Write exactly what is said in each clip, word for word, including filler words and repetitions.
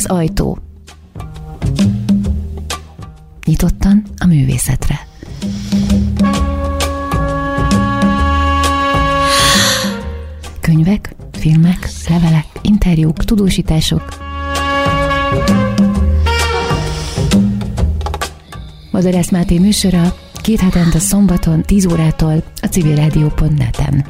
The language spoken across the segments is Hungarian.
Az ajtó. Nyitottan a művészetre. Könyvek, filmek, levelek, interjúk, tudósítások. Madarász Máté műsora két hetente szombaton tíz órától a civilrádió pont net-en.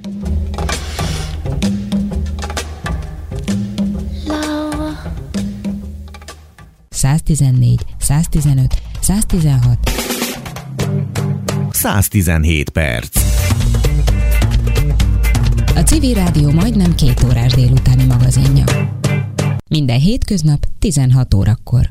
száztizennégy, száztizenöt, száztizenhat száztizenhét perc. A Civil Rádió majdnem két órás délutáni magazinja. Minden hétköznap tizenhat órakor.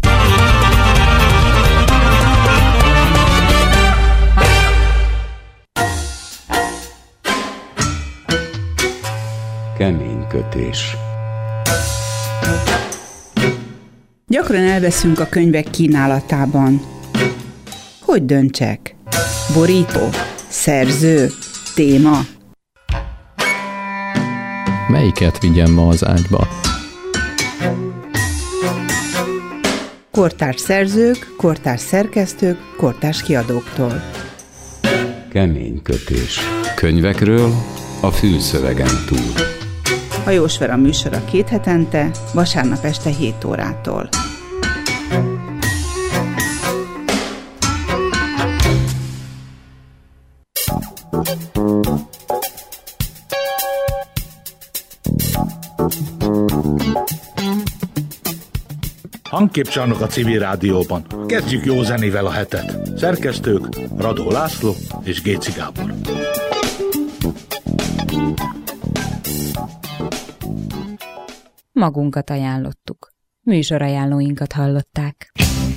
Kemény kötés. Gyakran elveszünk a könyvek kínálatában. Hogy döntsek? Borító? Szerző? Téma? Melyiket vigyem ma az ágyba? Kortárs szerzők, kortárs szerkesztők, kortárs kiadóktól. Kemény kötés. Könyvekről a fülszövegen túl. Hajós Vera műsora két hetente, vasárnap este hét órától. Hangképcsarnok a Civil Rádióban. Kezdjük jó zenével a hetet. Szerkesztők Radó László és Géci Gábor. Magunkat ajánlottuk. Műsorajánlóinkat hallották.